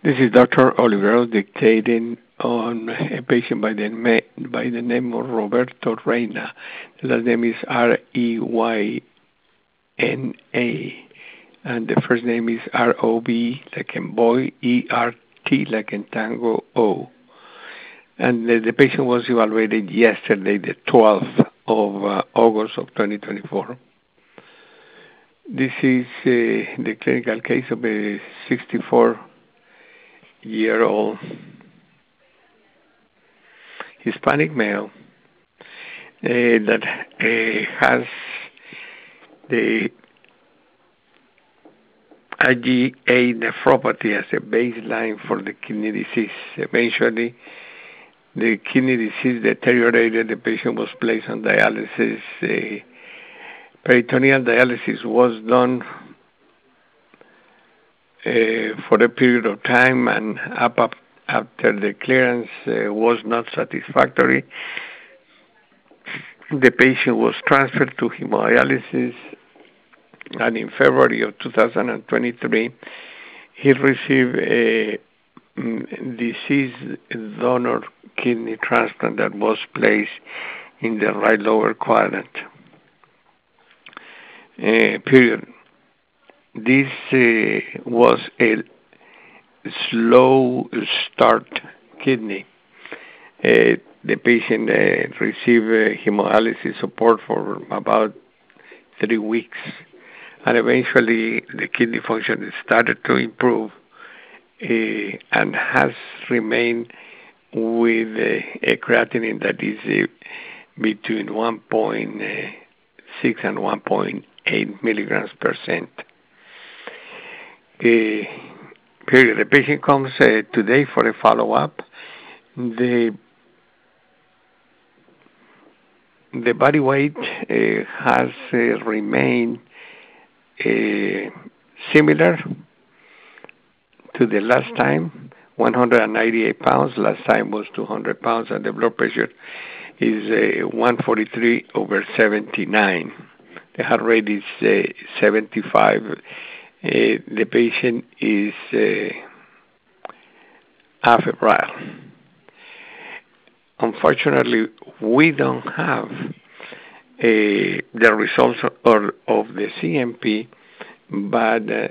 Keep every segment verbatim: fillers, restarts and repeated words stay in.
This is Doctor Olivero dictating on a patient by the, ma- by the name of Roberto Reina. The last name is R E Y N A. And the first name is R O B, like in boy, E R T, like in tango, O. And the, the patient was evaluated yesterday, the twelfth of uh, August of twenty twenty-four. This is uh, the clinical case of a sixty-four-year-old Hispanic male uh, that uh, has the I G A nephropathy as a baseline for the kidney disease. Eventually, the kidney disease deteriorated. The patient was placed on dialysis. Uh, peritoneal dialysis was done uh, for a period of time, and up, up after the clearance uh, was not satisfactory, the patient was transferred to hemodialysis, and in February of two thousand twenty-three, he received a mm, deceased donor kidney transplant that was placed in the right lower quadrant. Uh, period. This uh, was a slow start kidney. Uh, the patient uh, received uh, hemodialysis support for about three weeks, and eventually the kidney function started to improve uh, and has remained with uh, a creatinine that is uh, between one point six and one point eight milligrams per cent. Uh, period. The patient comes uh, today for a follow-up. The the body weight uh, has uh, remained uh, similar to the last time, one hundred ninety-eight pounds. Last time was two hundred pounds, and the blood pressure is uh, one forty-three over seventy-nine. The heart rate is uh, seventy-five. Uh, the patient is uh, afebrile. Unfortunately, we don't have uh, the results of, of the C M P, but uh,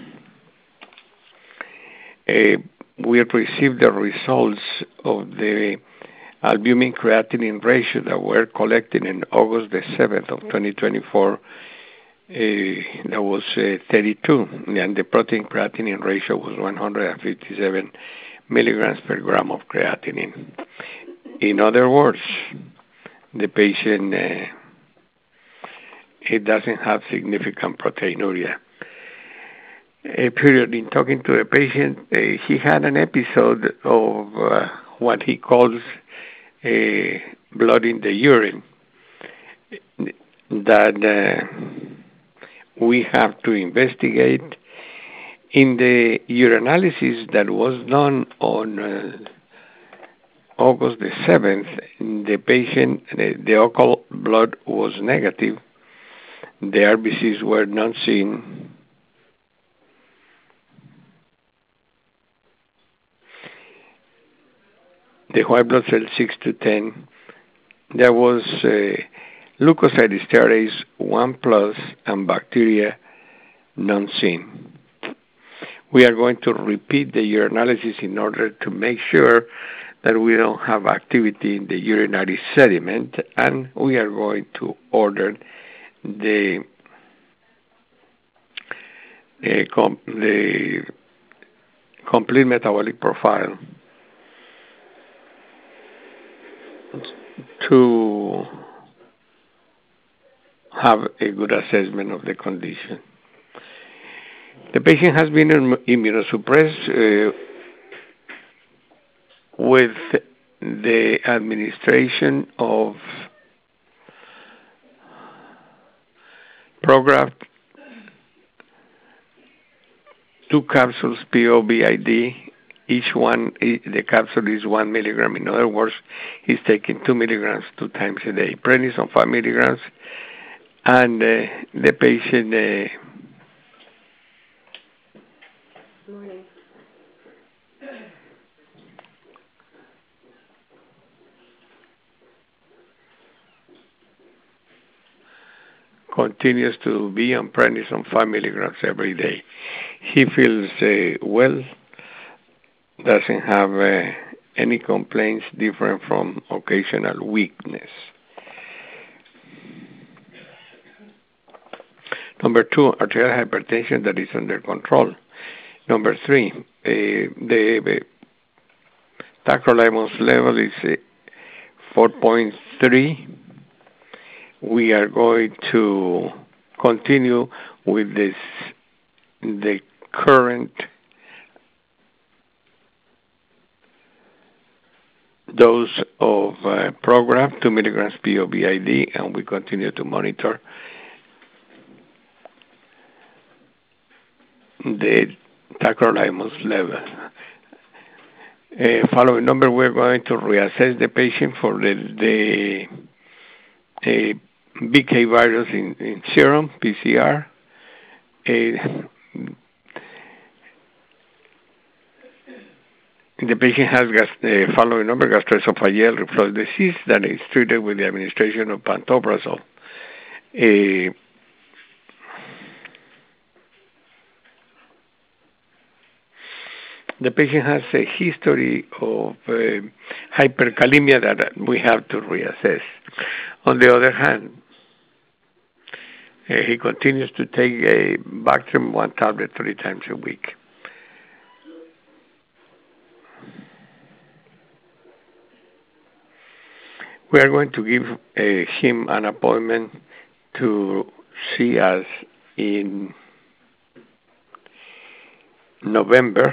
uh, we received the results of the albumin creatinine ratio that were collected in August the seventh of twenty twenty-four. Uh, that was uh, thirty-two, and the protein creatinine ratio was one hundred fifty-seven milligrams per gram of creatinine. In other words, the patient uh, it doesn't have significant proteinuria. A period in talking to the patient, uh, he had an episode of uh, what he calls uh, blood in the urine that uh, we have to investigate. In the urinalysis that was done on uh, August the seventh, the patient, the, the occult blood was negative. The R B Cs were not seen. The white blood cell six to ten, there was uh, leukocyte esterase one plus and bacteria non seen. We are going to repeat the urinalysis in order to make sure that we don't have activity in the urinary sediment, and we are going to order the the, com- the complete metabolic profile to have a good assessment of the condition. The patient has been immunosuppressed uh, with the administration of Prograf, two capsules P O B I D. Each one, the capsule is one milligram. In other words, he's taking two milligrams two times a day. Prednisone five milligrams, and uh, the patient. Uh, Morning. continues to be on prednisone five milligrams every day. He feels uh, well, doesn't have uh, any complaints different from occasional weakness. Number two, arterial hypertension that is under control. Number three, uh, the, the tacrolimus level is uh, four point three. We are going to continue with this, the current dose of uh, program, two milligrams P O B I D, and we continue to monitor the tacrolimus level. Uh, following number, we're going to reassess the patient for the, the uh, B K virus in, in serum, P C R. Uh, the patient has gas, uh, following number, gastroesophageal reflux disease that is treated with the administration of pantoprazole. Uh, The patient has a history of uh, hyperkalemia that we have to reassess. On the other hand, uh, he continues to take a Bactrim one tablet three times a week. We are going to give uh, him an appointment to see us in November.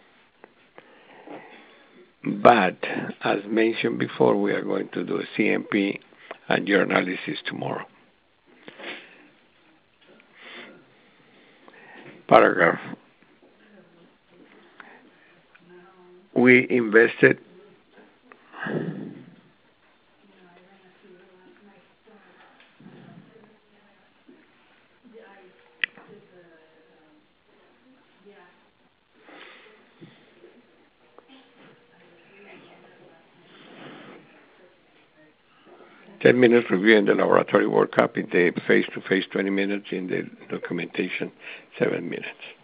But, as mentioned before, we are going to do a C M P and urinalysis tomorrow. Paragraph. We invested ten minutes review in the laboratory workup, in the face-to-face twenty minutes, in the documentation seven minutes.